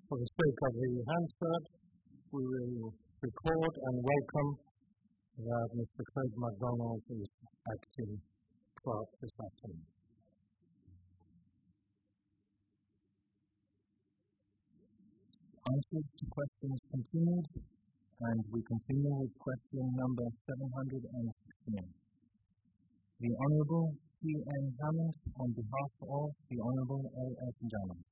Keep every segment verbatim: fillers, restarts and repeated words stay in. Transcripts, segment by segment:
For the sake of the Hansard, we will record and welcome that Mister Craig MacDonald is acting clerk this afternoon. Answers to questions continued, and we continue with question number seven hundred sixteen. The Honourable T N Hammond on behalf of the Honourable A F Jammeh.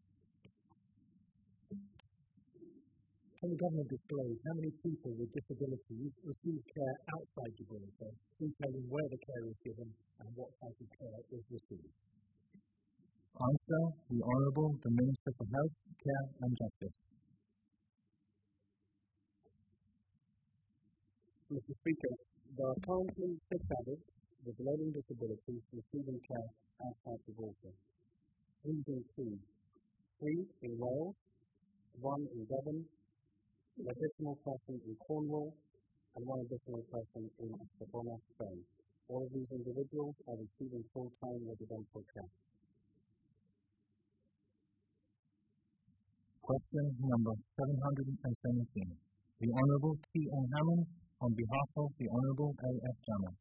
Can the government disclose how many people with disabilities receive care outside Gibraltar, detailing where the care is given and what type of care is received? Answer: the Honourable the Minister for Health, Care and Justice. Mister Speaker, there are currently six adults with learning disabilities receiving care outside Gibraltar. These include three in Wales, one in Devon, an additional person in Cornwall, and one additional person in Estepona, Spain. All of these individuals are receiving full-time residential care. Question number seven hundred seventeen. The Honourable T N Hammond on behalf of the Honourable A F Jammeh.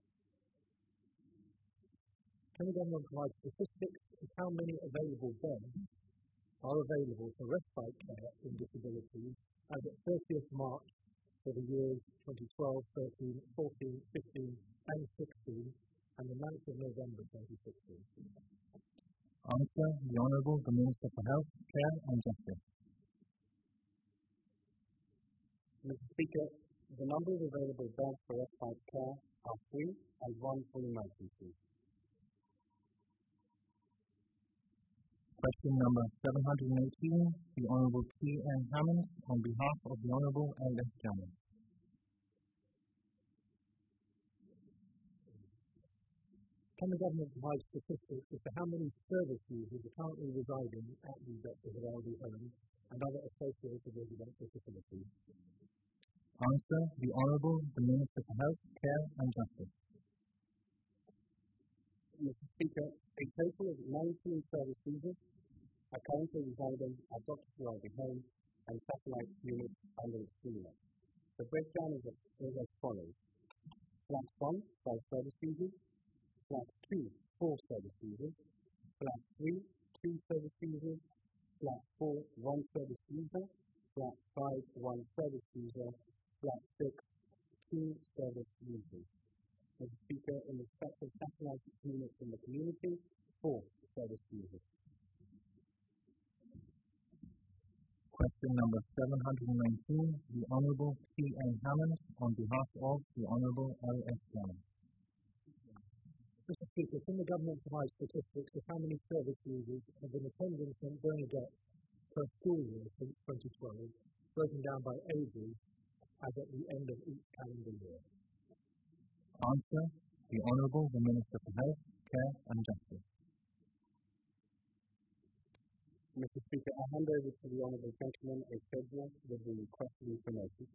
Can the government provide statistics of how many available beds are available for respite care in disabilities as at thirtieth March for the years twenty twelve, thirteen, fourteen, fifteen and sixteen and the ninth of November twenty sixteen? Answer: the Honourable the Minister for Health, Care and Justice. Mister Speaker, the number of available beds for respite care are three and one for emergency. Question number seven hundred eighteen. The Honourable T N Hammond on behalf of the Honourable A F Jammeh. Can the government provide statistics as to how many service users are currently residing at the Doctors of Elderly Homes and other associated residential facilities? Answer: the Honourable the Minister for Health, Care and Justice. Mister Speaker, a total of nineteen service users are currently residing at Doctors of Elderly Homes and satellite units under its remit. The breakdown is as, is as follows. Flat one, five service users. Flat two, four service users. Flat three, two service users. Flat four, one service user. Flat five, one service user. Flat six, two service users. Mister Speaker, in respect of satellite units in the community, four service users. Question number seven hundred nineteen. The Honourable T N Hammond on behalf of the Honourable A F Jammeh. Mister Speaker, can the government provide statistics of how many service users have been attending Saint Bernadette per school year since twenty twelve, broken down by ages as at the end of each calendar year? Answer: the Honourable the Minister for Health, Care and Justice. Mister Speaker, I hand over to the Honourable Gentleman a schedule with the question information.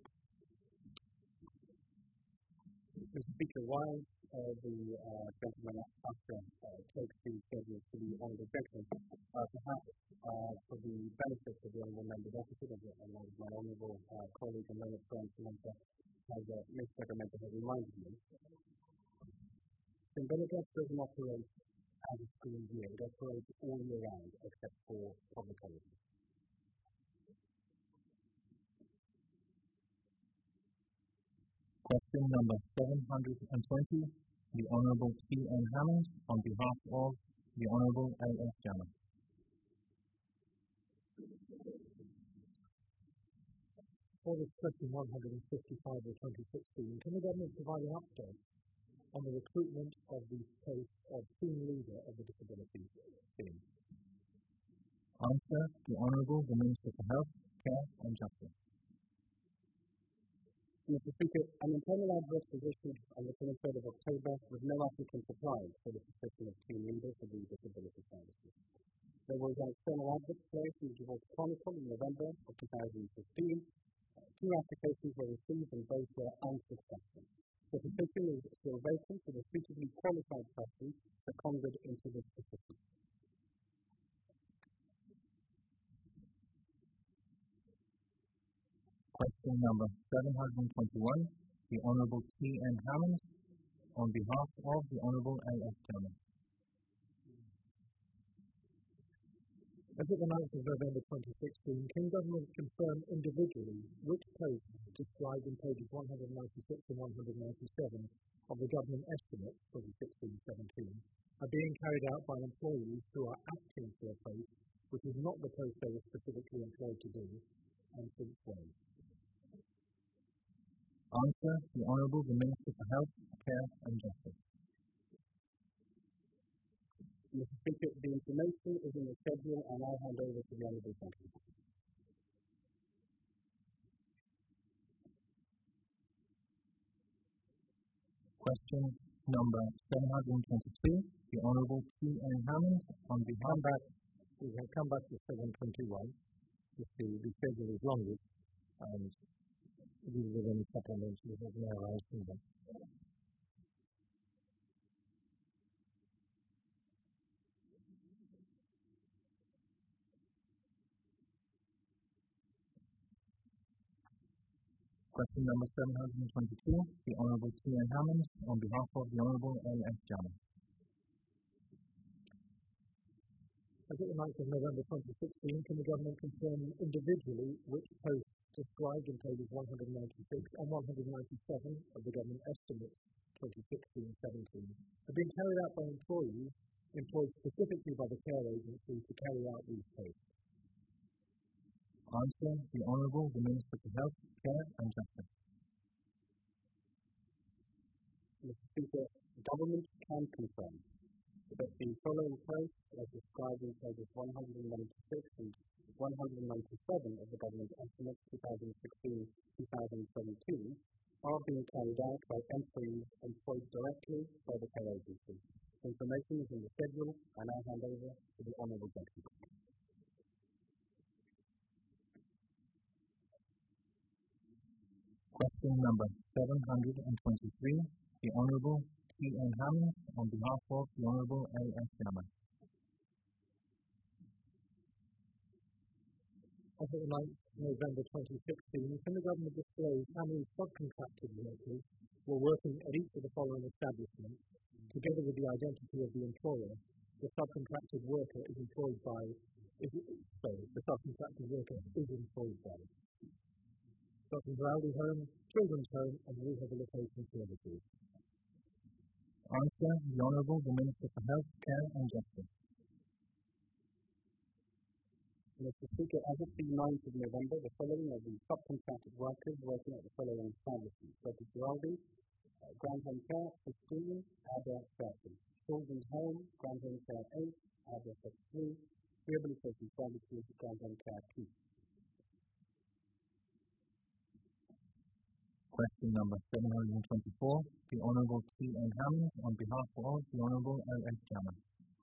Mister Speaker, while uh, the uh, gentleman after uh, takes the schedule to the Honourable Gentleman, uh, perhaps uh, for the benefit of the Honourable Member Deficit and my Honourable uh, colleague and learned friend Samantha has uh, Miz Secretary has reminded me, Saint Bernadette doesn't operate as a school year. It operates all year round except for public holidays. Question number seven hundred twenty. The Honourable T N Hammond on behalf of the Honourable A F Jammeh. For this question one hundred fifty-five of twenty sixteen, can the government provide an update on the recruitment of the post of team leader of the disability team? Answer: the Honourable the Minister for Health, Care and Justice. Mister Speaker, an internal advert was issued on the twenty-third of October with no applicant applied for the position of team leader for the disability services. There was an external advert placed in the Gibraltar Chronicle in November of two thousand fifteen. Two applications were received and both were unsuccessful. The position is still vacant with a suitably qualified person seconded into this position. Question number seven hundred twenty-one, the Honourable T. N. Hammond, on behalf of the Honourable A. F. Jama. As of the ninth of November twenty sixteen, can government confirm individually which posts described in pages one hundred ninety-six and one hundred ninety-seven of the government estimate for the sixteen seventeen are being carried out by employees who are acting for a post which is not the post they were specifically employed to do, and since when? Answer, the Honourable the Minister for Health, Care and Justice. Mister Speaker, the information is in the schedule and I'll hand over to the Honourable Gentleman. Question number seven hundred twenty-two, the Honourable T. N. Hammond, on behalf come back, we can come back to seven twenty-one. You see, the schedule is longer, and these are any supplements we have now arised from them. Question number seven hundred twenty-two, the Honourable T. N. Hammond, on behalf of the Honourable A. F. Jama. As of the ninth of November twenty sixteen, can the government confirm individually which posts described in pages one hundred ninety-six and one hundred ninety-seven of the government estimates twenty sixteen seventeen are being carried out by employees employed specifically by the care agency to carry out these posts? Answer, the Honourable the Minister for Health, Care and Justice. Mister Speaker, the government can confirm that the following posts, as described in pages one hundred ninety-six and one hundred ninety-seven of the government estimates twenty sixteen to twenty seventeen, are being carried out by employees employed directly by the care agency. Information is in the schedule, and I hand over to the Honourable Gentleman. Question number seven hundred twenty-three, the Honourable T. N. Hammond, on behalf of the Honourable A. F. Jama. As of the ninth of November twenty sixteen, can the government disclose how many subcontracted workers were working at each of the following establishments, together with the identity of the employer? The subcontracted worker is employed by, is, sorry, the subcontracted worker is employed by Doctor Rowley Home, Children's Home and Rehabilitation Services. Answer, the Honourable the Minister for Health, Care and Justice. Mister Speaker, as of the ninth of November, the following are the subcontracted workers working at the following establishments: Doctor Rowley, uh, Grand Home Care, fifteen, Ada, thirty; Children's Home, Grand Home Care, eight, Ada, thirty-three; Rehabilitation Services, Grand Home Care, two. Question number seven hundred twenty-four, the Honourable T. N. Hammond, on behalf of the Honourable A. F. Jama.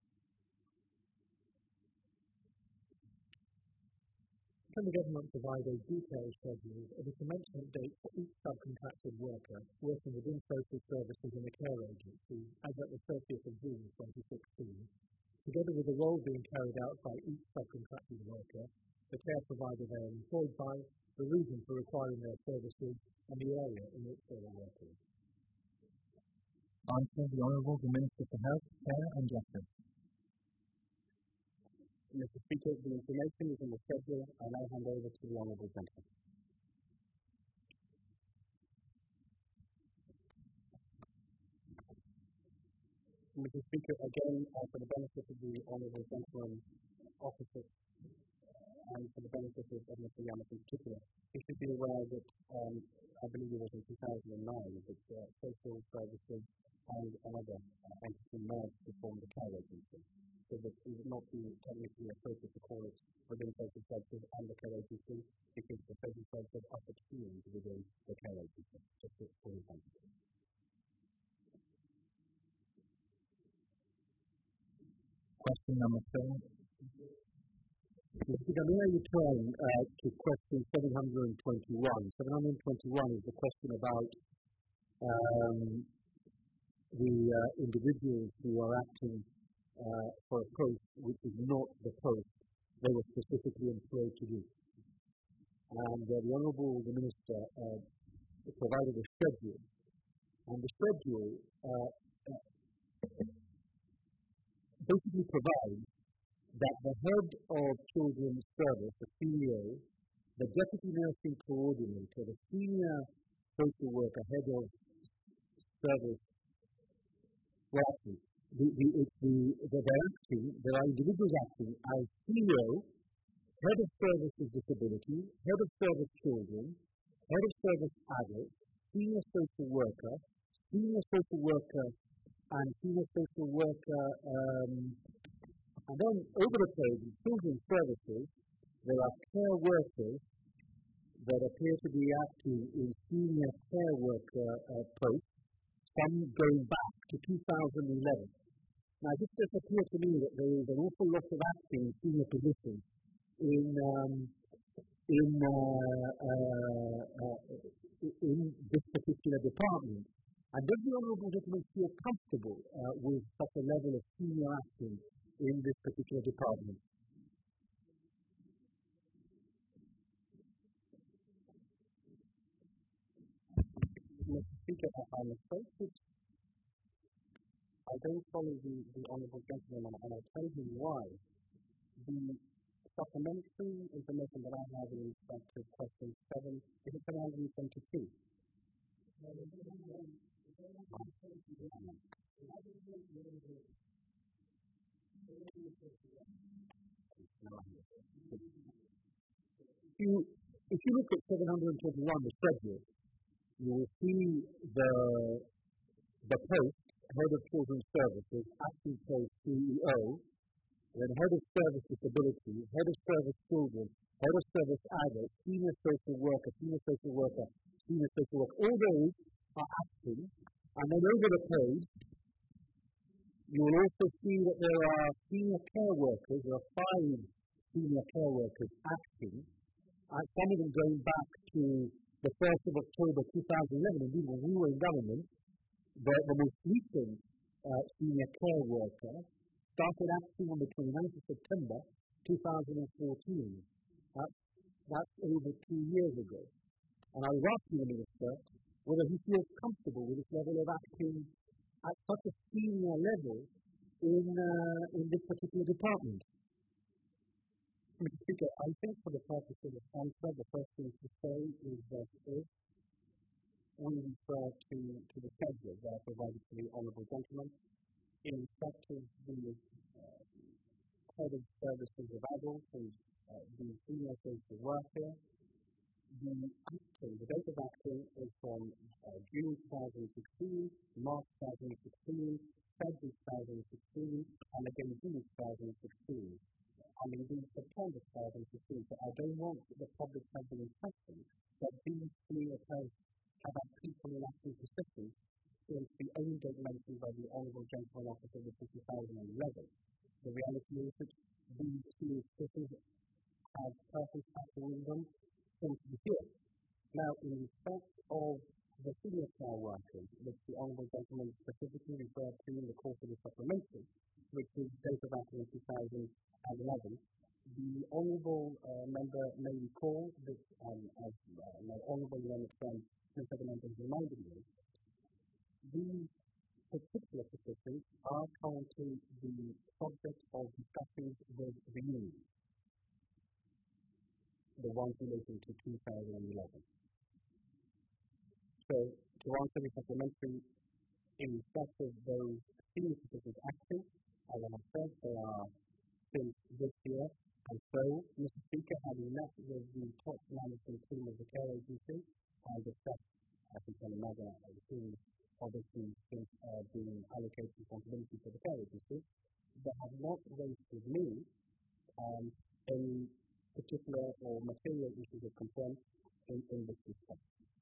Can the government provide a detailed schedule of the commencement date for each subcontracted worker working within social services in a care agency as at the thirtieth of June twenty sixteen, together with the role being carried out by each subcontracted worker, the care provider they are employed by, the reason for requiring their services, and the area in which they are working? Answer, the Honourable the Minister for Health, Care and Justice. Mister Speaker, the information is in the schedule, and I hand over to the Honourable Gentleman. Mister Speaker, again, uh, for the benefit of the Honourable Gentleman officer, and for the benefit of, of Mister Yamas in particular, he should be aware that um, I believe it was in two thousand nine that uh, social services and another uh, entity merged to form the care agency, so that it would not be technically appropriate to call it within social services and the care agency, because the social services are subsumed within the care agency, just for example. Question number seven. Mister May I return uh, to question seven hundred twenty-one. seven hundred twenty-one is the question about um, the uh, individuals who are acting uh, for a post which is not the post they were specifically employed to do. and uh, the Honourable the Minister uh, provided a schedule. And the schedule uh, basically provides that the head of Children's Service, the C E O, the Deputy Nursing Coordinator, the Senior Social Worker, Head of Service, well, actually, the, the, it's the, the, they're acting, there are individuals acting as C E O, Head of Service with Disability, Head of Service Children, Head of Service Adults, Senior Social Worker, Senior Social Worker, and Senior Social Worker, um, and then over the page, in Children's Services, there are care workers that appear to be acting in senior care worker uh, posts, some going back to two thousand eleven. Now, this just appears to me that there is an awful lot of acting in senior positions in um, in uh, uh, uh, in this particular department. And does the Honourable Gentleman feel comfortable uh, with such a level of senior acting in this particular department? Mister Speaker, I'm afraid that I don't follow the, the Honourable Gentleman, and I'll tell you why. The supplementary information that I have in respect to question seven is one hundred twenty-two. If you, if you look at seven hundred twenty-one, the schedule, you will see the the post, Head of Children's Services, acting post C E O, then Head of Service Disability, Head of Service Children, Head of Service Adults, Senior Social Worker, Senior Social Worker, Senior Social Worker. All those are acting, and then over the page, you will also see that there are senior care workers, there are five senior care workers acting, and some of them going back to the first of October two thousand eleven, indeed when we were in government. The, the most recent uh, senior care worker started acting on the twenty-ninth of September two thousand fourteen. That's, that's over two years ago. And I was asking the Minister whether he feels comfortable with this level of acting at such a senior level in, uh, in this particular department. Mister Speaker, I think for the purpose of this answer, the first thing to say is that if we refer to, to the schedule that I provided to the Honourable Gentleman in respect of the uh, Head of Services of Adults and uh, the Senior Social Worker. The acting, the date of acting is from uh, June twenty sixteen, March twenty sixteen, February twenty sixteen, and again June twenty sixteen. And indeed September twenty sixteen. So I don't want the public to have the impression that these senior posts have had people in acting positions since the only date mentioned by the Honourable Gentleman Officer was two thousand eleven. The reality is that these senior positions have persons acting in them since the year. Now, in respect of the senior care workers, which the Honourable Gentleman specifically referred to in the course of the supplementary, which is date of acting in two thousand eleven, the Honourable uh, Member may recall that, um, as uh, my Honourable learned friend, Mister Fernandez reminded me, these particular petitions are currently the subject of discussions with the union, the ones relating to two thousand eleven. So, to answer the supplementary, in respect of those senior petitions acting, as I have said, they are since this year, and so, Mister Speaker, having met with the top management team of the care agency, I discussed, as you can imagine, the team obviously since uh, being allocated responsibility for the care agency, they have not raised with me um, any particular or material issues of concern in, in this respect.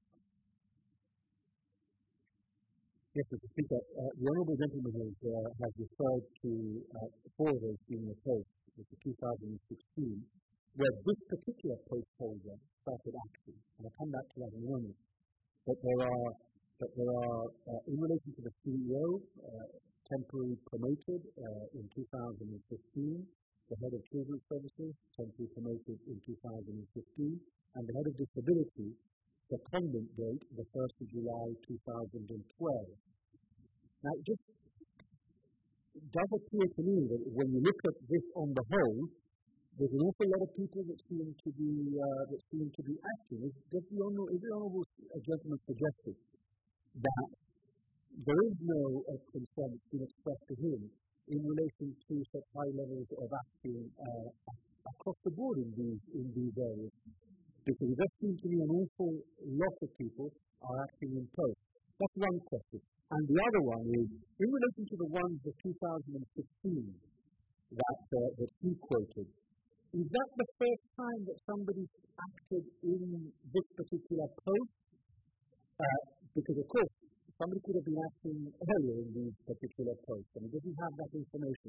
Yes, Mister Speaker, uh, the Honourable Gentleman has, uh, has referred to uh, four of those senior posts, which is two thousand sixteen, where this particular post holder started acting. And I'll come back to that in a moment. But there are, but there are uh, in relation to the C E O, uh, temporarily promoted uh, in two thousand fifteen, the head of children's services, temporarily promoted in two thousand fifteen, and the head of disability, the secondment date, the first of July two thousand twelve. Now, it just does appear to me that when you look at this on the whole, there's an awful lot of people that seem to be uh, that seem to be acting. Is, does the honourable, is the honourable gentleman suggested that there is no uh, concern that's been expressed to him in relation to such high levels of acting uh, across the board in these in these areas? Because it does seem to me an awful lot of people are acting in post. That's one question. And the other one is, in relation to the ones of two thousand sixteen that, uh, that he quoted, is that the first time that somebody acted in this particular post? Uh, because, of course, somebody could have been acting earlier in these particular posts, and he doesn't have that information.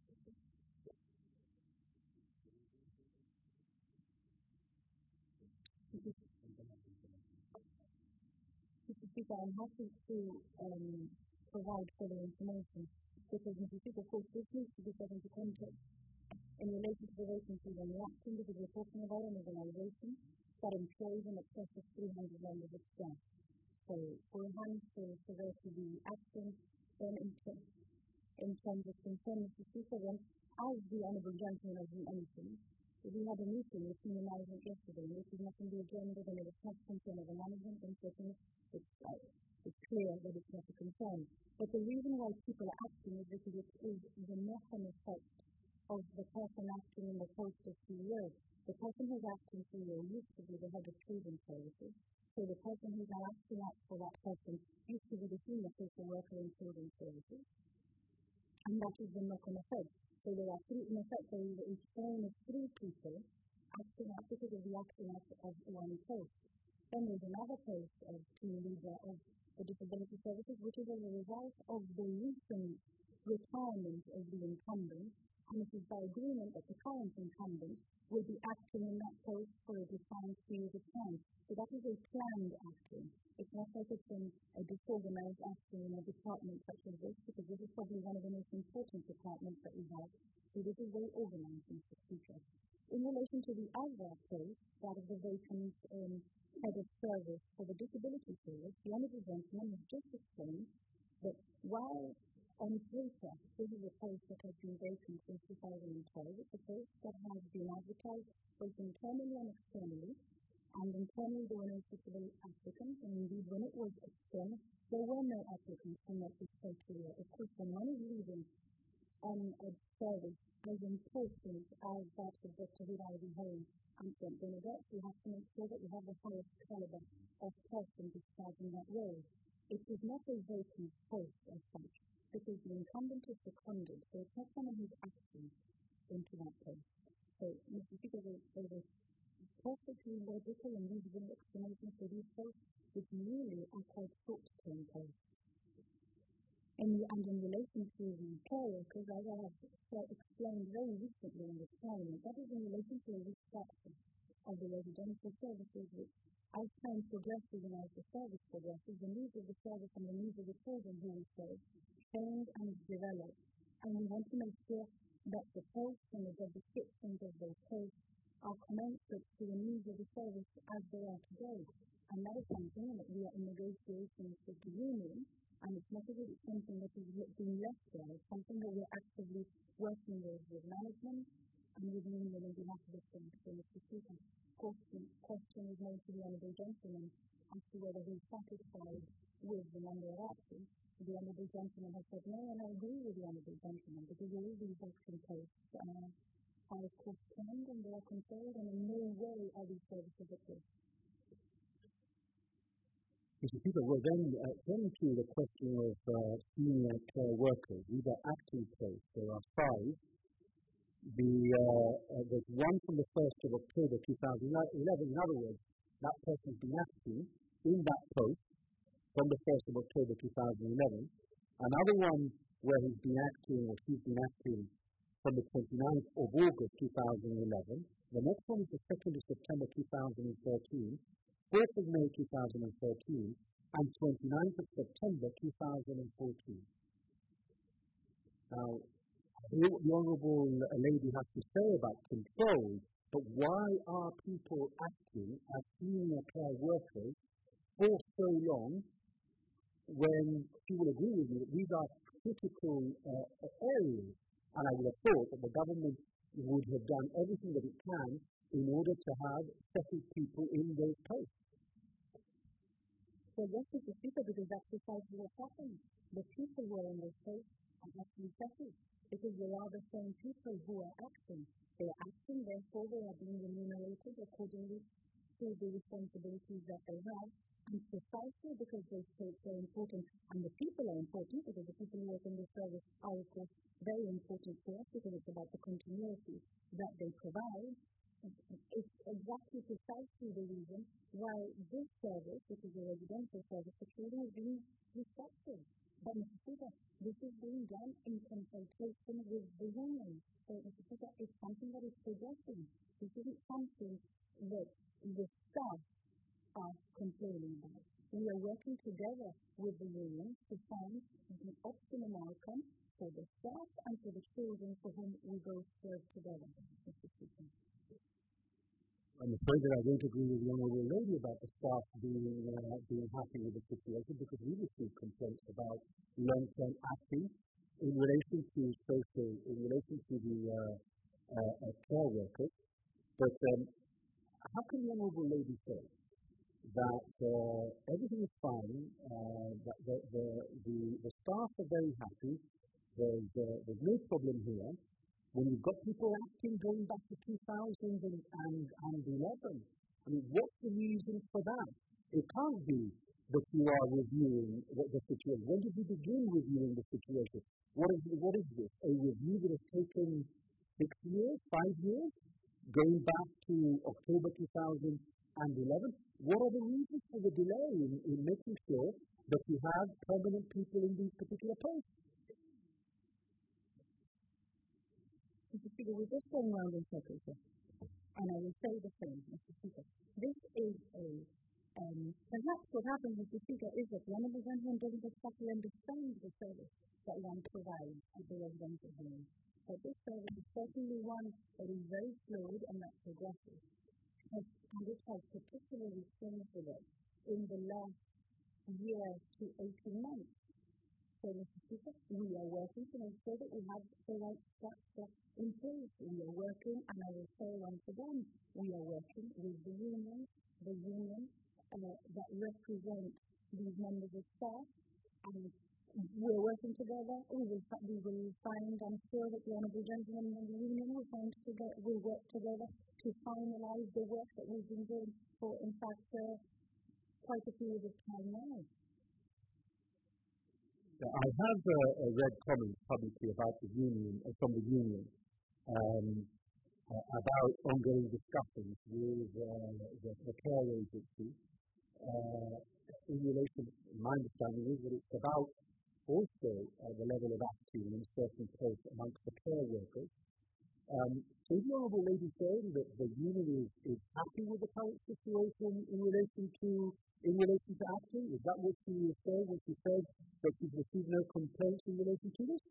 Mister Speaker, I'm happy to um, provide further information because, Mister Speaker, of course, this needs to be set into context in relation to the vacancies on the acting, because we're talking about an organisation that employs in excess of three hundred members of staff. So, for enhanced to, to there to be acting, then in, ter- in terms of concern, Mister Speaker, then, as the Honourable Gentleman has mentioned, we had a meeting with senior management yesterday, which is not on the agenda, and it was not concern of the management, and certainly it's, uh, it's clear that it's not a concern. But the reason why people are acting is because it is the knock-on effect of the person acting in the post of C E O. The person who's acting C E O used to be the head of children's services, so the person who's now acting out for that person used to be the senior social worker in children's services, and that is the knock-on effect. So there are three, in effect, there is a chain of three people acting out because of the acting out of one post. Then there's another post of team leader of the disability services, which is as a result of the recent retirement of the incumbent, and it is by agreement that the current incumbent will be acting in that post for a defined period of time. So that is a planned acting. It's not like it's in a disorganized acting in a department such as this, because this is probably one of the most important departments that we have. So this is very organized, Mister Speaker. In relation to the other post, that of the vacant um, head of service for the disability service, the Honourable Gentleman has just explained that while on paper this is a post that has been vacant since two thousand twelve, it's a post that has been advertised both internally and externally, and internally there were no suitable applicants, and indeed when it was external, there were no applicants who met this criteria. Of course, when one is leaving on a service as important as that of Doctor Hidayat Home and Saint Bernadette, we have to make sure that we have the highest caliber of person discharging that role. It is not a vacant post as such, because the incumbent is seconded, so it's not someone who's acting into that post. So, Mister Speaker, there is perfectly logical and reasonable explanation for these posts, which really are quite short-term posts. And, and in relation to the care workers, as I have explained very recently in this Parliament, that is in relation to a restructure of the residential services, which as time progresses and as the service progresses, the needs of the service and the needs of the children who we serve change and develop. And we want to make sure that the posts and the job descriptions of those posts are commensurate to the needs of the service as they are today. And that is something that we are in negotiations with the union, and it's not as if it's something that is being left there. It's something that we're actively working with with management and with the union on behalf of the students. Mister Speaker, of course, the question is made to the Honourable Gentleman as to whether he's satisfied with the number of actions. The Honourable Gentleman has said no, and I agree with the Honourable Gentleman, because all these action posts are, are of course planned and they are controlled, and in no way are these services at risk. Mister Speaker, well then, uh, turning to the question of uh, senior care workers, these are acting posts. There are five. The, uh, uh, there's one from the first of October two thousand eleven. In other words, that person has been acting in that post from the first of October two thousand eleven. Another one where he's been acting, or she's been acting, from the twenty-ninth of August two thousand eleven. The next one is the second of September two thousand thirteen. fourth of May two thousand thirteen, and twenty-ninth of September two thousand fourteen. Now, hear what the Honourable Lady has to say about control, but why are people acting as senior care workers for so long when she will agree with me that these are critical uh, areas? And I would have thought that the government would have done everything that it can in order to have settled people in those posts. So yes, Mister Speaker, because that's precisely what's happening. The people who are in those posts are actually settled, because they are the same people who are acting. They are acting, therefore they are being remunerated accordingly to the responsibilities that they have, and precisely because they say they're important, and the people are important, because the people who work in this service are, of course, very important to us, because it's about the continuity that they provide. It's exactly precisely the reason why this service, which is a residential service for children, is being restructured. But Mister Speaker, this is being done in consultation with the unions. So Mister Speaker, it's something that is progressing. This isn't something that the staff are complaining about. We are working together with the unions to find the optimum outcome for the staff and for the children for whom we both serve together, Mister Speaker. I'm afraid that I don't agree with the Honourable Lady about the staff being, uh, being happy with the situation, because we receive complaints about long-term acting in relation to social, in relation to the uh, uh, uh, care workers. But um, how can the Honourable Lady say that uh, everything is fine, uh, that the, the, the, the staff are very happy, there's, uh, there's no problem here, when you've got people acting going back to two thousand eleven? I mean, what's the reason for that? It can't be that you are reviewing the, the situation. When did you begin reviewing the situation? What is, what is this? A review that has taken six years, five years, going back to October two thousand eleven? What are the reasons for the delay in, in making sure that you have permanent people in these particular posts? Mister Speaker, we're just going round in circles here, and I will say the same, Mister Speaker. This is a, um, perhaps what happens, Mister Speaker, is that one of the gentlemen doesn't exactly understand the service that one provides at the residential home. But this service is certainly one that is very fluid and that progresses, and which has particularly changed with us in the last year to eighteen months. So, Mister Speaker, we are working to make sure that we have the right structure in place. We are working, and I will say once again, we are working with the unions, the unions uh, that represent these members of staff, and we're working together. We will, we will find, I'm sure that the Honourable Gentleman and the union will find together, will work together to finalise the work that we've been doing for, in fact, uh, quite a period of time now. I have uh, read comments publicly about the union, uh, from the union, um, uh, about ongoing discussions with uh, the, the care agency uh, in relation. My understanding is that it's about also uh, the level of acting in certain posts amongst the care workers. Um, so is the Honourable Lady saying that the union is, is happy with the current situation in relation to in relation to acting? Is that what she was saying when she said that she's received no complaints in relation to this?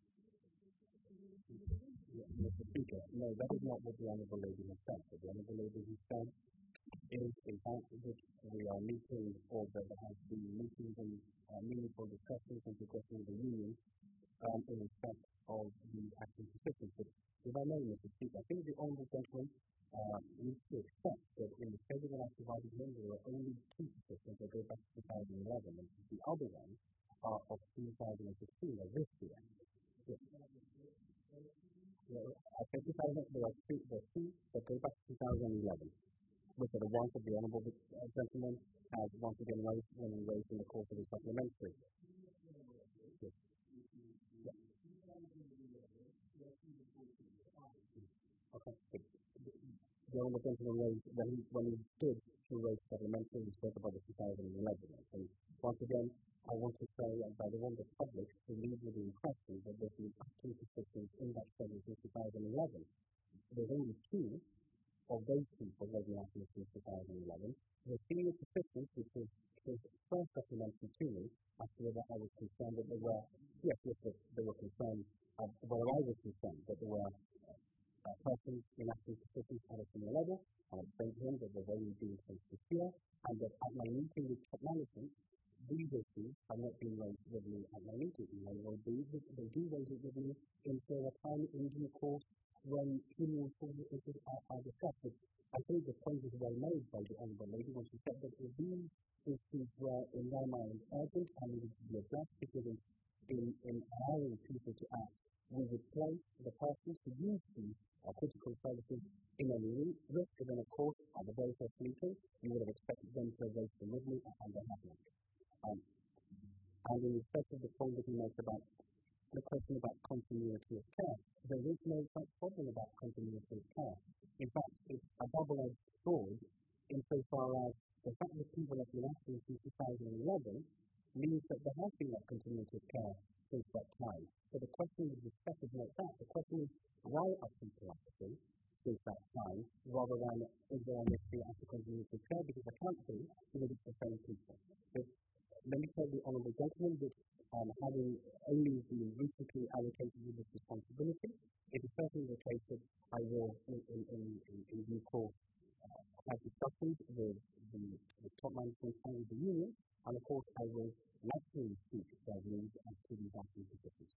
Yeah, Mister Speaker, no, that is not what the Honourable Lady has said. But the Honourable Lady has said is, in fact, that we are meeting, or that there has been meetings and uh, meaningful discussions and progression with the union um, in respect of the acting positions. But if I may, Mister Speaker, I think the Honourable Gentleman uh, needs to accept that in the schedule that I provided him, there are only two positions that go back to two thousand eleven, and the other ones are of two thousand sixteen, or this year. Yes. Yeah, I think two thousand, there are two, there are two that go back to two thousand eleven, which are the ones that the Honourable uh, Gentleman has once again raised when he raised in the course of his supplementary. Yes. Yeah. Okay. The Honourable Gentleman raised, when he, when he stood to raise supplementary, he spoke about the two thousand eleven. And once again, I want to say that by the one the public to leave with the impression that there's been acting positions in that study since two thousand eleven. There's only two of those people that were acting since two thousand eleven. The senior positions, which was his first supplementary to me, as to whether I was concerned that they were, yes, yes, they were concerned, uh, whether I was issues are, are discussed. But I think the point was well made by the Honourable Lady when she said that if these issues were, in their mind, urgent and needed to be addressed, because in, in allowing people to act, we would place the persons who use these uh, critical services in a risk, and then, of course, at the very first meeting, you would have expected them to have raised the movement, and they haven't. Um, and in respect of the point that you made about the question about continuity of care, there is no such problem about continuity of care. In fact, it's a double-edged sword insofar as the fact that people have been acting since two thousand eleven means that there has been that continuity of care since that time. So the question with respect is not that. The question is, why are people acting since that time, rather than is there a necessary after continuity of care? Because I can't see because it's the same people. So let me tell the Honourable Gentleman that um, having only been recently allocated with this responsibility, it is certainly the case that I will, in, in, in, in, in due course, uh, have discussions with the, the top management and with the union, and of course I will naturally seek their views as to these actions and positions.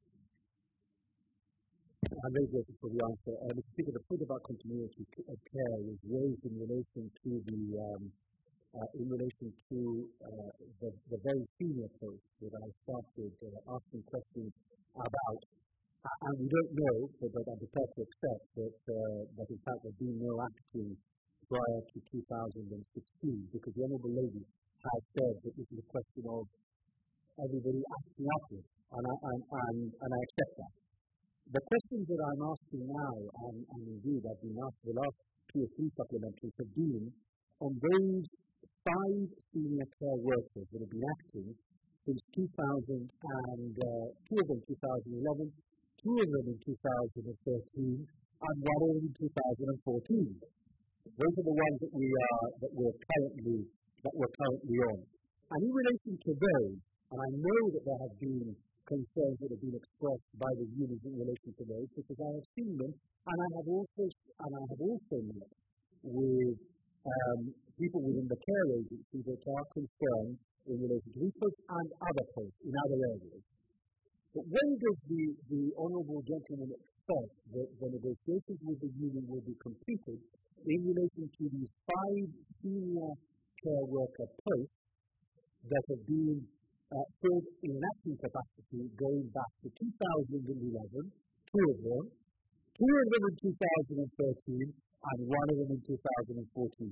I'm very grateful for the answer. Um, Mister Speaker, the point about continuity of care was raised in relation to the um, uh, in relation to uh, the, the very senior post that I started uh, asking questions about. Uh, and we don't know, but, but I'm prepared to accept that, uh, that in fact there's been no action prior to two thousand sixteen, because the Honourable Lady has said that this is a question of everybody acting upwards, and I, and, and, and I accept that. The questions that I'm asking now, and, and indeed I've been asked the last two or three supplementaries, have been on those five senior care workers that have been acting since two thousand, and uh, two of them two thousand eleven, two of them in two thousand thirteen, and one of them in two thousand fourteen. Those are the ones that we are that we're currently that we're currently on. And in relation to those, and I know that there have been concerns that have been expressed by the unions in relation to those, because I have seen them, and I have also and I have also met with um, people within the care agency that are concerned in relation to these posts and other posts in other areas. But when does the, the Honourable Gentleman expect that the negotiations with the union will be completed in relation to these five senior care worker posts that have been uh, filled in an acting capacity going back to two thousand eleven, two of them, two of them in two thousand thirteen, and one of them in two thousand fourteen?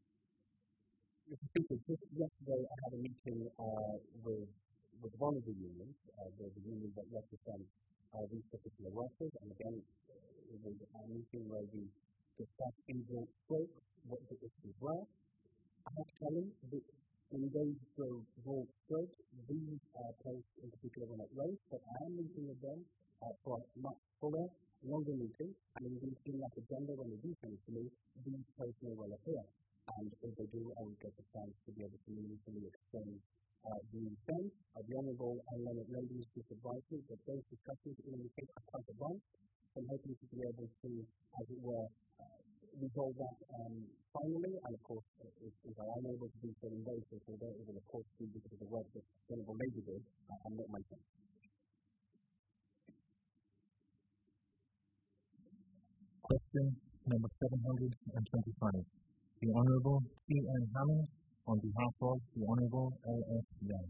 Mister Speaker, just yesterday I had a meeting uh, with, with one of the unions, uh, the, the union that represents uh, these particular workers, and again, it was a meeting where we discussed in broad strokes what the issues were. I have to tell him that in those broad strokes, these uh, posts in particular were not raised, but I am meeting with them uh, for a much fuller, longer meeting, and indeed in that agenda when they do come to me, these posts may well appear. And if they do, I will get the chance to be able to meaningfully explain uh, the intent. Uh, the Honourable Leonard Ladies just advised me that those discussions in any case are quite advanced, and hoping to be able to, as it were, uh, resolve that um, finally. And of course, uh, if, if I am able to do so in those cases, it will of course be because of the work that the Honourable Lady did, uh, and not myself. Question number seven hundred twenty-five. The Honourable C N Hammond, on behalf of the Honourable L S Young.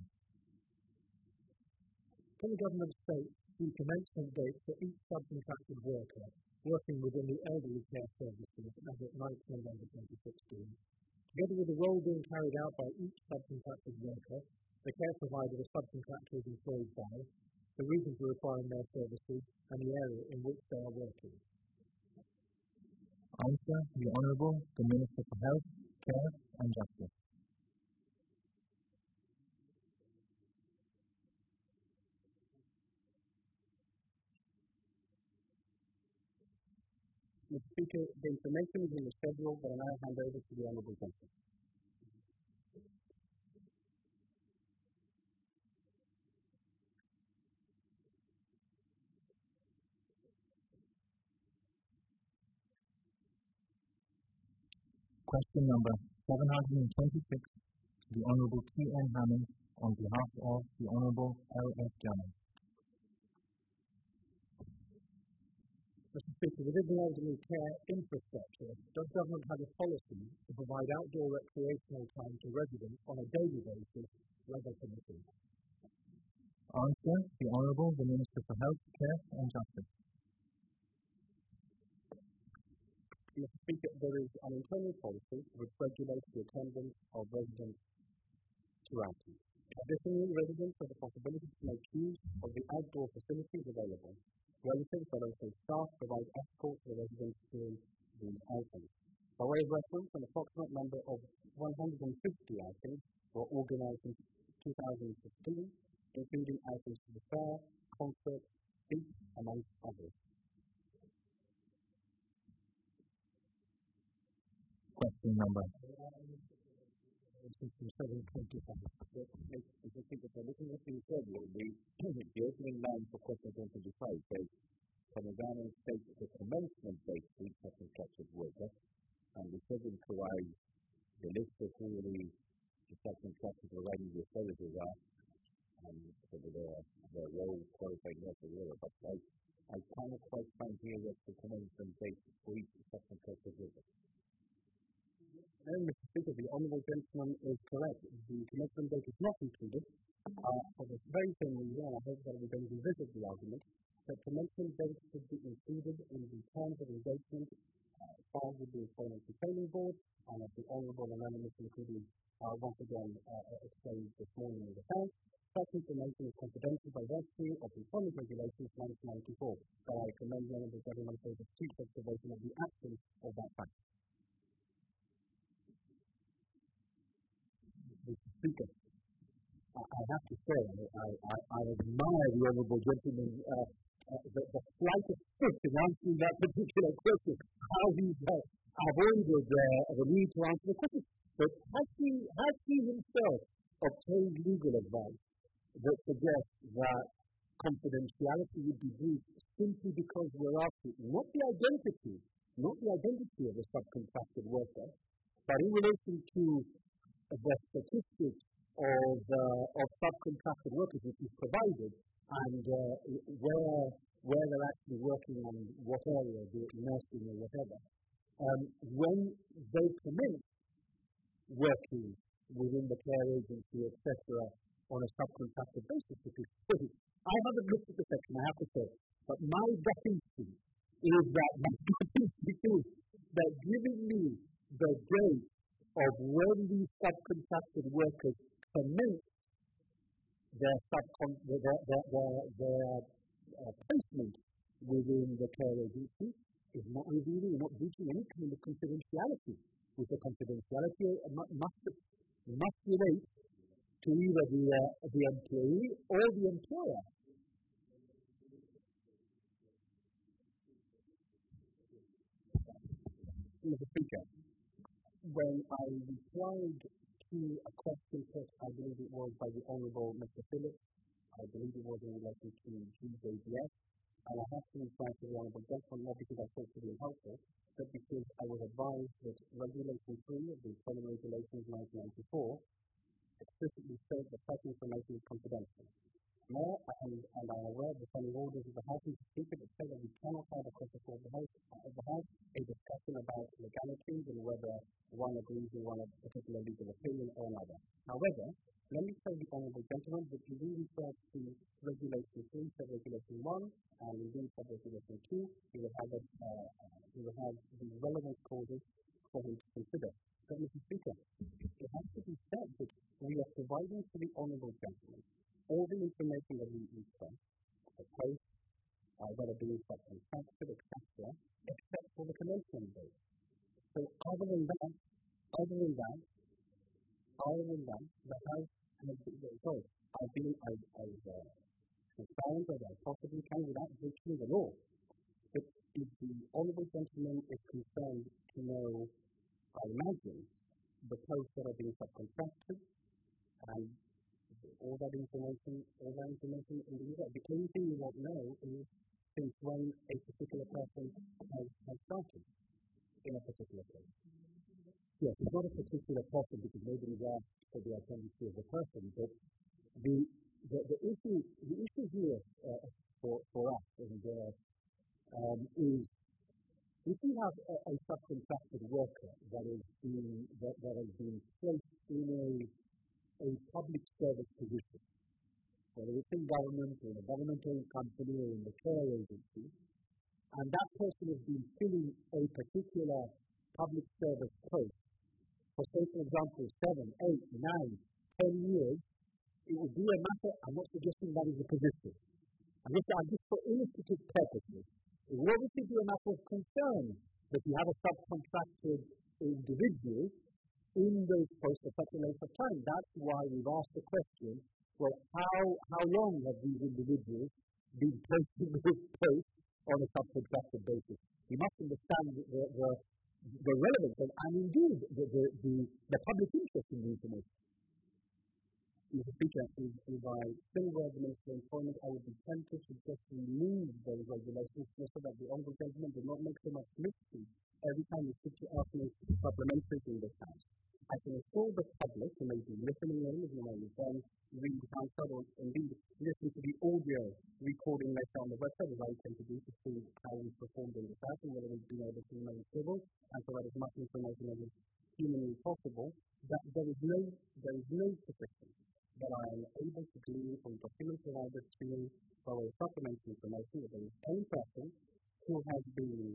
Can the Government state the commencement date for each subcontracted worker working within the elderly care services as of ninth November twenty sixteen, together with the role being carried out by each subcontracted worker, the care provider the subcontractor is employed by, the reason for requiring their services, and the area in which they are working? Answer, the Honourable, the Minister for Health, Care and Justice. Mister Speaker, the information is in the schedule, but I now hand over to the Honourable Gentleman. Question number seven hundred twenty-six, the Honourable T N Hammond, on behalf of the Honourable L S Young. Mister Speaker, within the elderly care infrastructure, does government have a policy to provide outdoor recreational time to residents on a daily basis, level committee? Answer, the Honourable the Minister for Health, Care and Justice. Mister Speaker, there is an internal policy which regulates the attendance of residents to outings. Additionally, residents have the possibility to make use of the outdoor facilities available. Relatives but also staff provide escort to the residents during these outings. By way of reference, an approximate number of one hundred fifty outings were organised in two thousand fifteen, including outings to the fair, concert, beach, amongst others. Question number seven twenty-five. I think that looking at the schedule, the, the opening line for question one twenty-five says, Tanzania states the commencement date for each subcontracted worker, and the schedule provides the list of who the subcontractors providing the services are, and sort of their, their role, qualified nurse, or whatever. But I, I cannot quite find here what the commencement date for each subcontracted worker. No, Mister Speaker, the Honourable Gentleman is correct. The commencement date is not included. Uh, for the very same reason, I hope that we don't revisit the argument, that commencement date should be included in the terms of engagement uh, filed with the Employment and Training Board, and as the Honourable Anonymous including uh, once again uh, explained this morning in the House, such information is confidential by virtue of the Employment Regulations nineteen ninety-four. So I commend the Honourable Gentleman for the astute observation of the absence of that fact. Mister Speaker, I, I have to say, I, I, I admire the Honourable Gentleman, uh, uh, the, the flight of foot in answering that particular question, how he's uh, avoided uh, the need to answer the question. But has he, has he himself obtained legal advice that suggests that confidentiality would be breached simply because we're asking not the identity, not the identity of the subcontracted worker, but in relation to the statistics of, uh, of subcontracted workers which is provided, and uh, where where they're actually working on what area, be it nursing or whatever. Um, when they commence working within the care agency, et cetera, on a subcontracted basis, because I haven't looked at the section, I have to say, but my gut instinct is that my gut instinct is that giving me the date of when these subcontracted workers commence their subcon their their their, their uh, placement within the care agency is not revealing, not breaching any kind of confidentiality. With the confidentiality uh, must must relate to either the uh, the employee or the employer. Mister Speaker, when I replied to a question put, I believe it was by the Honourable Mister Phillips, I believe it was in relation to G J B S, and I have to reply to the Honourable Gentleman, not because I thought it was helpful, but because I was advised that Regulation three of the Employment Regulations nineteen ninety-four explicitly states that such information is confidential. Now, and, and I am aware of the pending orders of the House and Speaker that say that we cannot have across the floor of the House, of the House a discussion about legalities and whether one agrees with one particular legal opinion or another. However, let me tell the Honourable Gentleman that if we refer to Regulation three, Sub-Regulation one, and indeed Sub-Regulation two, we will have, a, uh, we will have the relevant causes for him to consider. But, Mister Speaker, it has to be said that we are providing to the Honourable Gentleman all the information that we request, the post, uh, whether being subcontracted, et cetera, except for the commencement date. So other than that, other than that, other than that, the House has been, sorry, I've been as, as uh, transparent as I possibly can without breaching the law. But if the Honourable Gentleman is concerned to know, I imagine, the posts that are being subcontracted, and all that information, all that information in the user. The only thing you won't know is since when a particular person has, has started in a particular place. Yes, it's not a particular person because nobody's asked for the identity of the person, but the the, the issue the issue here uh, for for us and uh, um, is if you have a, a subcontracted worker that is being that, that has been placed in a a public service position, whether it's in government or in a government-owned company or in the care agency, and that person has been filling a particular public service post for, say, for example, seven, eight, nine, ten years, it would be a matter, I'm not suggesting that is a position. I'm just, I'm just for illustrative purposes. It will obviously be a matter of concern that you have a subcontracted individual in those posts for such a length of time. That's why we've asked the question, well, how, how long have these individuals been placed in those posts on a subcontracted basis? You must understand the, the, the relevance and, and indeed the, the, the, the public interest in the information. Mister Speaker, if, if I still were the Minister of Employment, I would be tempted to just remove those regulations just so that the Honourable Gentleman did not make so much mystery every time you speak to ask me supplementaries in this House. I can assure the public who may be listening in, as you know, then read the answer or indeed listen to the audio recording later on the website, as I tend to do, to see how we performed in this House and whether we've been able to remain civil and provide as much information as is humanly possible, that there is no, there is no sufficient that I am able to glean from documents provided to me by way of supplementary information that there is any person who has been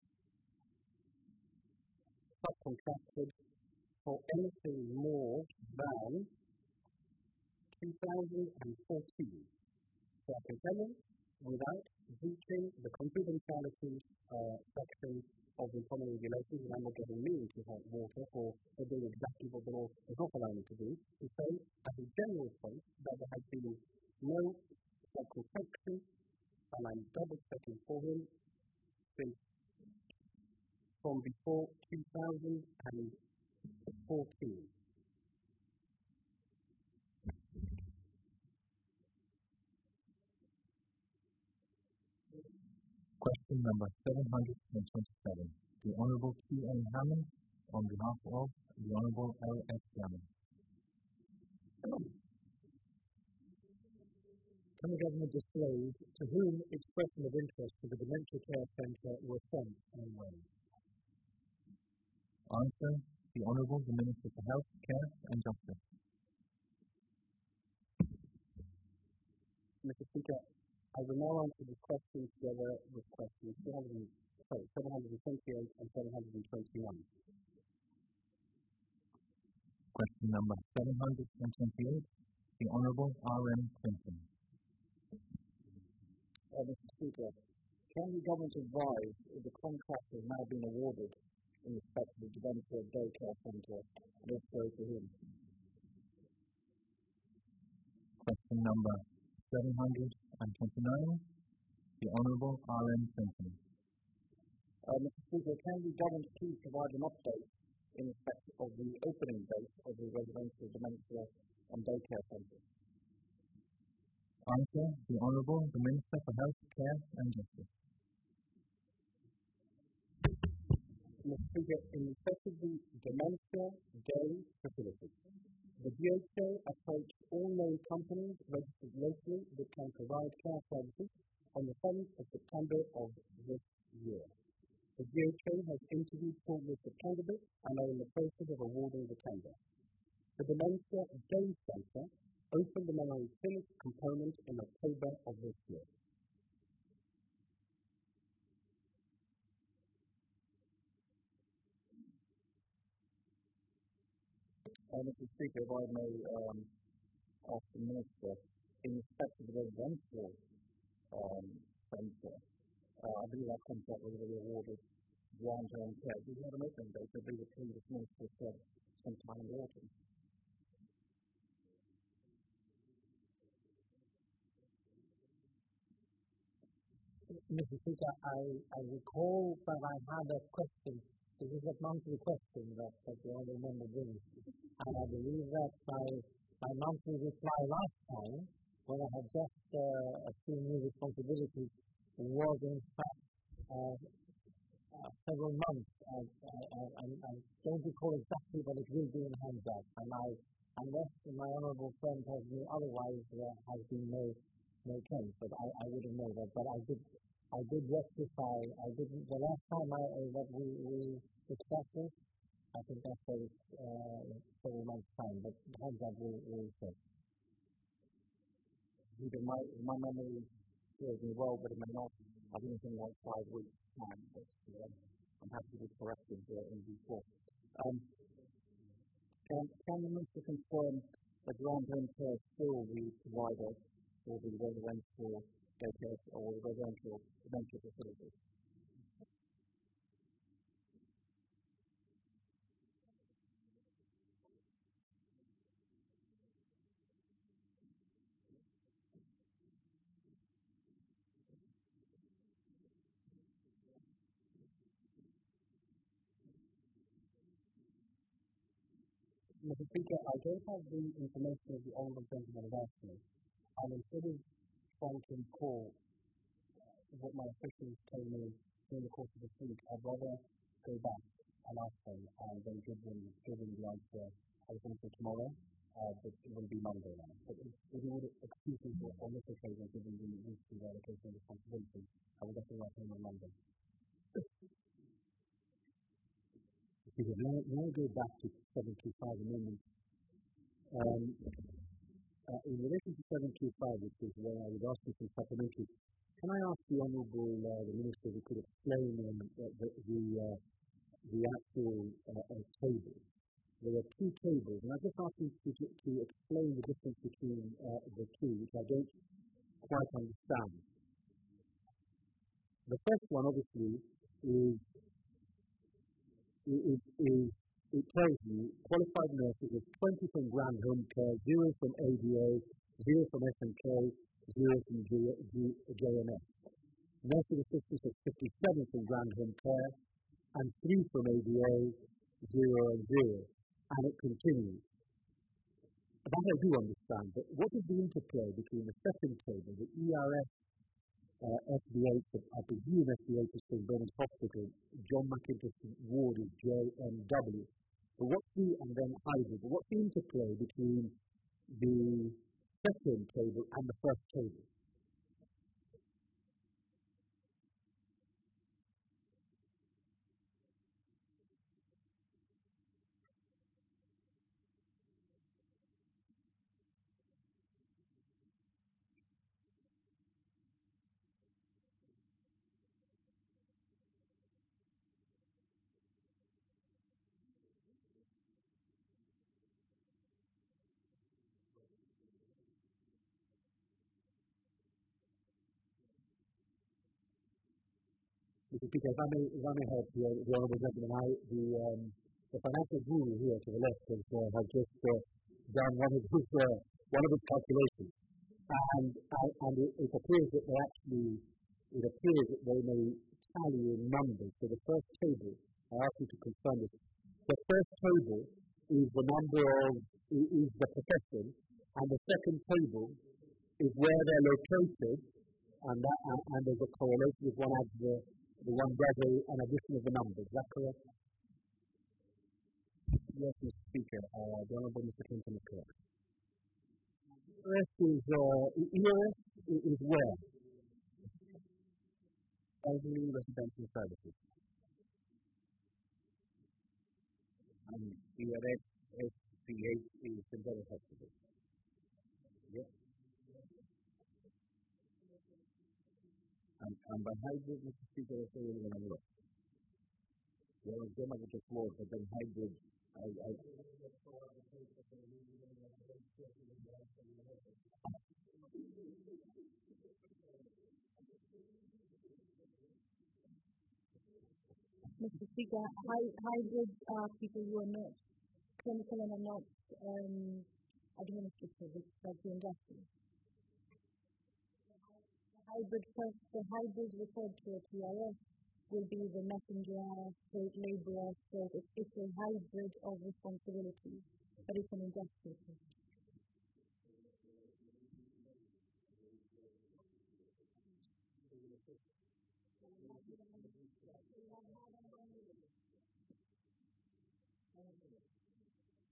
subcontracted for anything more than two thousand fourteen. So I can tell you, without breaching the confidentiality uh, section of the employment regulations, and I'm not getting me into hot water for, for doing exactly what the law is not allowing me to do, to say, as a general point, that there has been no subcontraction, and I'm double-checking for him, since from before two thousand fourteen. Question number seven hundred twenty-seven. The Honourable T. A. Hammond, on behalf of the Honourable L. S. Hammond. Can the government disclose to whom expression of interest to the Dementia Care Centre was sent and when? Answer: the Honourable the Minister for Health, Care and Justice. Mister Speaker, I will now answer the questions together with questions seven hundred twenty-eight and seven hundred twenty-one. Question number seven hundred twenty-eight. The Honourable R. M. Clinton. Uh, Mister Speaker, can the government advise if the contract has now been awarded in respect to the Dementia Daycare Centre, and if so, to whom? Question number seven hundred twenty-nine. The Honourable R. M. Clinton. Uh, Mister Speaker, can the government please provide an update in respect of the opening date of the Residential Dementia and Daycare Centre? Answer: the Honourable the Minister for Health, Care and Justice. Mister Speaker, in respect of the Dementia Day facility, the D H A approached all known companies registered locally that can provide care services on the seventh of September of this year. The D H A has interviewed shortlisted candidates and are in the process of awarding the tender. The Dementia Day Centre opened the memory clinic component in October of this year. Uh, Mister Speaker, if I may um, ask the Minister, in respect of the residential um, centre, uh, I believe that contract was already awarded long-term care. Did you have an opening date? I believe the previous Minister said sometime in the autumn. Mister Speaker, I, I recall that I had a question. This is a monthly question that, that the honourable member brings. And I believe that my, my monthly reply last time, when I had just uh, assumed new responsibility, was in fact uh, uh, several months. I, I, I, I don't recall exactly, but it will be in hand that. And I, unless my honourable friend tells me otherwise, there has been no, no change. But I, I wouldn't know that. But I did I did rectify, I didn't, the last time I, uh, that we, we discussed this, I think that's for uh, several months' time, but how's that will, will say? Either my, my memory serves me well, but it may not. I think it's in like five weeks' time, but uh, I'm happy to be corrected uh, in due course. Um, can, can the Minister confirm that Grand Home Care still the provider for the residential daycare or residential dementia facilities? Mister Speaker, I don't have the information of the honourable gentleman has asked me, and instead of trying to recall what my officials told me during the course of this week, I'd rather go back and ask them and then give them, give them the answer, I think, for tomorrow, uh, but it will be Monday now. But if, if you would excuse me for, on this occasion, given the use of the allocation of responsibility, I will definitely write him on Monday. Because when I, when I go back to seven two five amendment, um, uh, in relation to seven two five, which is where I would ask you some supplementary, can I ask the Honourable uh, the Minister if he could explain um, the, the, the, uh, the actual uh, uh, table? There are two tables, and I just ask you to, to, to explain the difference between uh, the two, which I don't quite understand. The first one, obviously, is is, is it tells you qualified nurses is twenty from Grand Home Care, zero from A D A, zero from S M K, zero from G, G, J M S. Nursing assistants is fifty-seven from Grand Home Care, and three from A D A, zero and zero. And it continues. That I do understand, but what is the interplay between the second table, the E R S Uh, S B H, I presume S B H is Saint Bernard's Hospital, John McIntosh Ward is J M W. But what's the, and then hybrid, but what's the interplay between the second table and the first table? Because if I may, if I may help the, the Honourable Gentleman, I, the, um, the financial guru here to the left has, uh, has just uh, done one of his, uh, one of his calculations. And, and, and it, it appears that they actually, it appears that they may tally in numbers. So the first table, I ask you to confirm this, the first table is the number of, is, is the profession, and the second table is where they're located, and, that, and, and there's a correlation with one adds the The one does a, an addition of the numbers, is that correct? Yes, Mister Speaker. Uh, the Honourable Mister Clinton is correct. E R S is, uh, E R S is where? Elderly Residential Services. And E R S S C H is Saint Bernard's Hospital. Yes. And, and by hybrid, Mister Speaker, I say really want to look. Well, I'm going to get floor, but then hybrid, I, I... Mister Speaker, hy- hybrids are people who are not clinical and are not um, administrative, it's like the industry. Hybrid first, the hybrids referred to at T R S will be the messenger, state labourer, so it's, it's a hybrid of responsibility, but it's an industrial thing.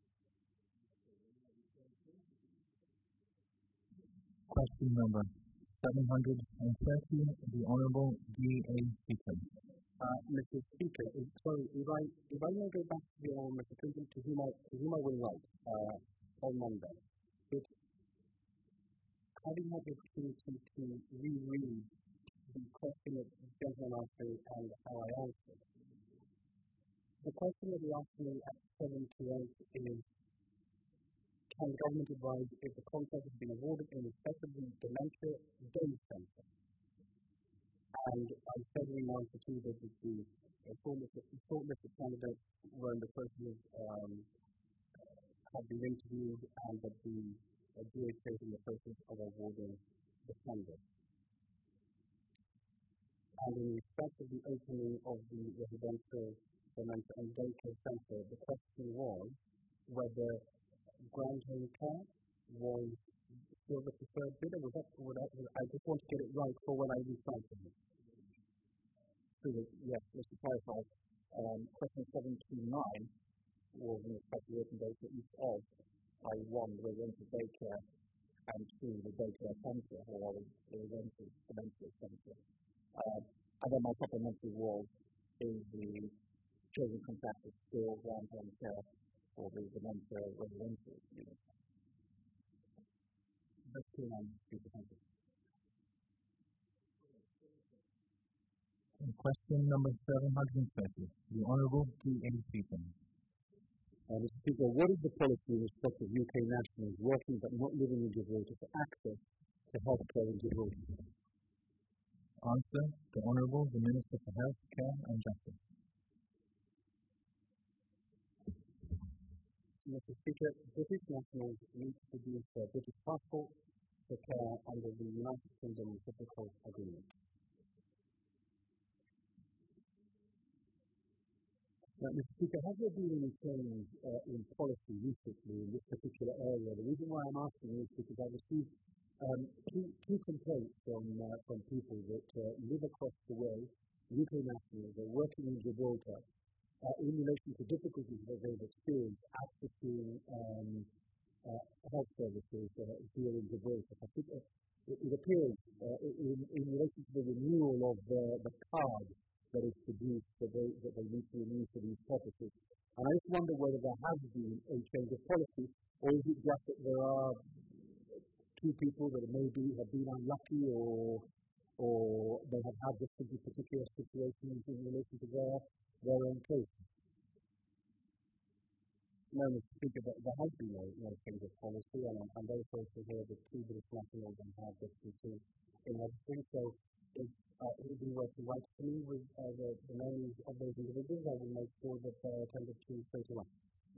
Question number seven hundred thirty, the Honourable G A Speaker. Uh, Mister Speaker, if, sorry, if I, if I may go back to the, um, Mister Clinton, to whom I, to whom I will write uh, on Monday, but having had the opportunity to reread the question that the gentleman asked me and how I answered, the question that he asked me at seven to eight is, can the government advise if the contract has been awarded in respect of the Dementia Day Centre? And I said in answer to that the shortlisted candidates were in the process of, um, have been interviewed and that the uh, D H A is in the process of awarding the tender. And in respect of the opening of the residential dementia and daycare centre, the question was whether Grand Home Care was still the preferred bidder. Was that, was that, I just want to get it right for when I recite it. So, yes, Mister Clarify, um, question seven two nine was in respect of the open day for each of I one, the residential daycare, and two, the daycare centre, or the residential dementia centre. Um, and then my supplementary was, is the chosen contract is still Grand Home Care for the dementia residential unit? That's two on Speaker, thank you. Question number seven hundred thirty, the Honourable G A Speaker. Uh, Mister Speaker, what is the policy in respect of U K nationals working but not living in Gibraltar for access to health care in Gibraltar? Answer, the Honourable the Minister for Health Care and Justice. Mister Speaker, British nationals need to produce their British passport for care under the United Kingdom Reciprocal Agreement. Uh, Mister Speaker, has there been any change uh, in policy recently in this particular area? The reason why I'm asking is because I've received um, two, two complaints from, uh, from people that uh, live across the way, U K nationals, are working in Gibraltar uh, in relation to difficulties that they've experienced accessing um, uh, health services uh, here in Gibraltar. I think uh, it, it appears uh, in, in relation to the renewal of uh, the card that is produced that they, that they need to renew for these purposes. And I just wonder whether there has been a change of policy, or is it just that there are two people that maybe have been unlucky, or or they have had this particular situations in relation to their, their own case? No, Mister Speaker, there, there has been no, no change of policy, and I'm, I'm very sorry to hear that two British nationals have difficulty in registering. So if uh, it would be worth to write to me with uh, the, the names of those individuals, I will make sure that they are attended to straight away.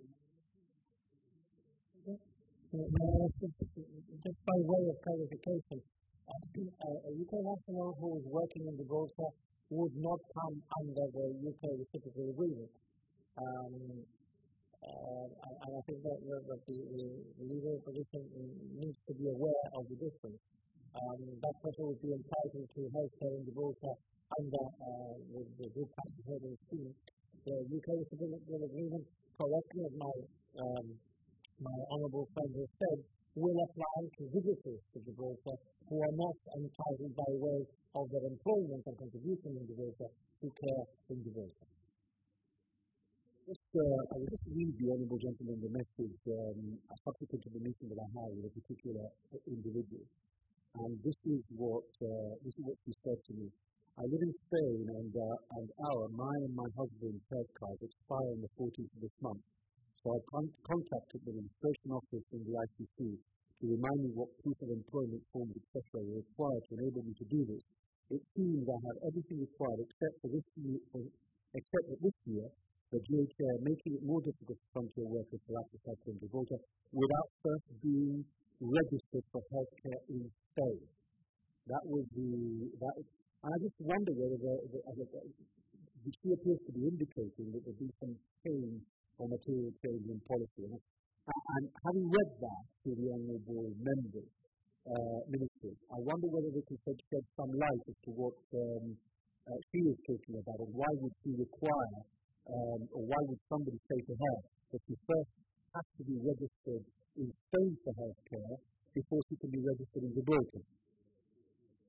Just by way of clarification, uh, a U K national who is working in Gibraltar would not come under the U K reciprocal agreement. Um, uh, and, and I think that, that the, the legal position needs to be aware of the difference. Um, that person would be entitled to health care in Gibraltar under uh, the, the Good Practice Holding Scheme. The U K reciprocal agreement, correctly as my um, my honourable friend has said, will apply to visitors to Gibraltar who are not entitled by way of their employment and contribution in Gibraltar to care in Gibraltar. Just, uh, I will just read the honourable gentleman the message um, subsequent to the meeting that I had with a particular individual. And this is what uh, this is what she said to me. I live in Spain, and uh, and our my and my husband's health cards expire on the fourteenth of this month. So I con- contacted the registration office in the I C C to remind me what proof of employment forms, et cetera, were required to enable me to do this. It seems I have everything required except for this year, for, except that this year, the G H A are making it more difficult for frontier workers to access healthcare in Gibraltar without first being registered for healthcare in Spain. That was the that. And I just wonder whether the, the, the, the, the she appears to be indicating that there'll be some change or material change in policy. And, and having read that to the honourable members, uh, ministers, I wonder whether they can shed some light as to what um, uh, she is talking about, and why would she require, um, or why would somebody say to her that she first has to be registered in Spain for healthcare before she can be registered in Gibraltar?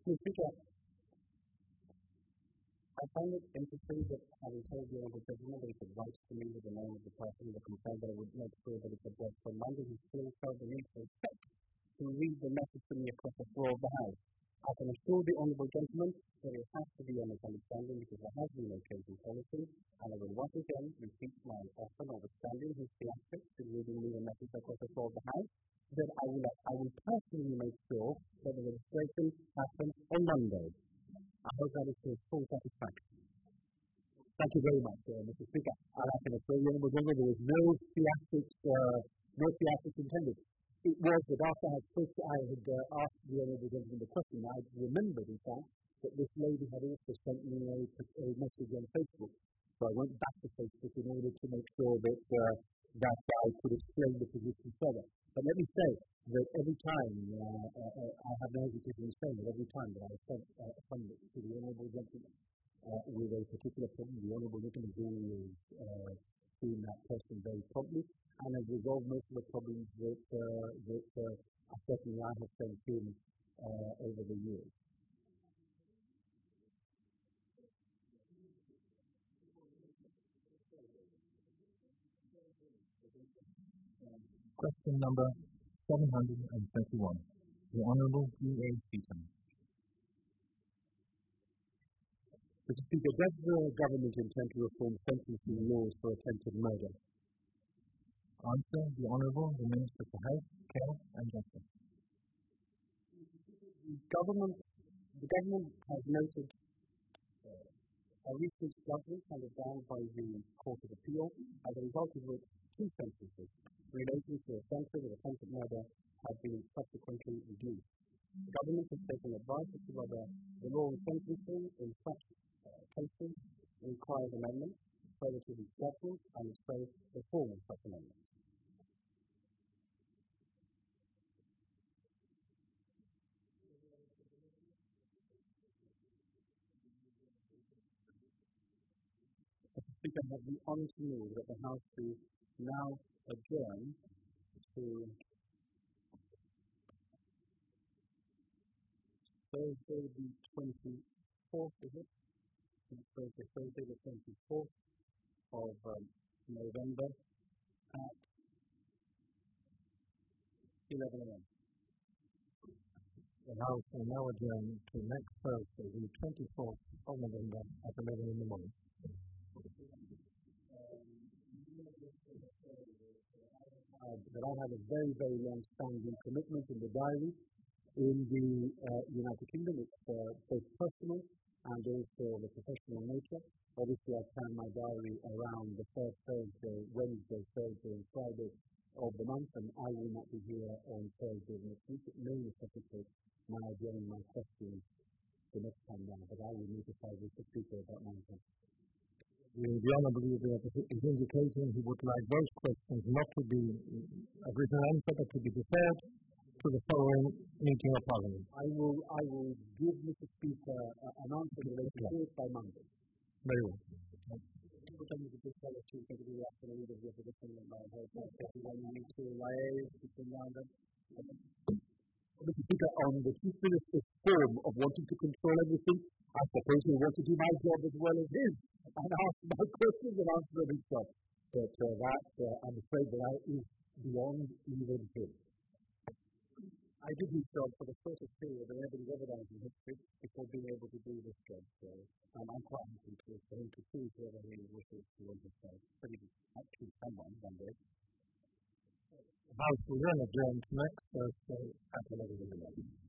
Mister Speaker, I find it interesting that having told the Honourable Gentleman that he could write to me with the name of the person in the complaint, that I would make sure that it's addressed for Monday, he still felt the need to expect to read the message to me across the floor of the House. I can assure the Honourable Gentleman that it has to be a misunderstanding because there has been no change in policy, and I will once again repeat my offer, notwithstanding his theatrics in reading me the message across the floor of the House, that I will, I will personally make sure that the registration happens on Monday. I hope that is to his full satisfaction. Thank you very much, uh, Mister Speaker. And I can assure you, Honourable Gentleman, there was no theatrics, uh, no theatrics intended. It was that after I, first, I had uh, asked the Honourable Gentleman the question, I remembered, in fact, that this lady had also sent me a, a message on Facebook. So I went back to Facebook in order to make sure that uh, that I could explain the position further. But let me say that every time, uh, uh, I have no hesitation in saying that every time that I have sent uh, something to the Honourable Gentleman uh, with a particular problem, the Honourable Gentleman has always uh, seen that person very promptly and has resolved most of the problems that, uh, that uh, certainly I have sent him uh, over the years. Question number seven hundred thirty-one. The Honourable G A Seaton. Mister Speaker, does the government intend to reform sentencing laws for attempted murder? Answer: the Honourable, the Minister for Health, Care and Justice. The government, the government has noted uh, a recent judgment handed down by the Court of Appeal, as a result of which two sentences relating to offences of attempted murder have been subsequently reduced. The government has taken advice as to whether the law on sentencing in such uh, cases requires amendment, further to the judgment, and if so, the form of such amendment. Mister Speaker, I have the honour to move that the House be now adjourned to Thursday the twenty-fourth, is it? Thursday, Thursday the twenty-fourth of um, November at eleven a m The House will now adjourn to next Thursday, the twenty-fourth of November at eleven in the morning. Uh, that I have a very, very long-standing commitment in the diary in the uh, United Kingdom. It's uh, both personal and also of a professional nature. Obviously, I plan my diary around the first Thursday, Wednesday, Thursday, and Friday of the month, and I will not be here on Thursday next week. It may necessitate my adjourning my questions the next time round, but I will notify the Speaker about my intent. The, the Honourable is indicating he would like those questions not to be a written answer, but to be deferred to the following meeting of Parliament. I will, I will give Mister Speaker uh, an answer related to it by Monday. Very well. Mister Speaker, on the Chief Minister's form of wanting to control everything, I suppose he wants to do my job as well as his, and ask my questions and answer them himself. But uh, that, uh, I'm afraid that that is beyond even him. I did this job for the shortest period of anybody's ever done in history before being able to do this job. So um, I'm quite happy to, for him to choose whether he wishes to want himself. But he might choose someone one day. The House will then adjourn to next Thursday at eleven in the morning.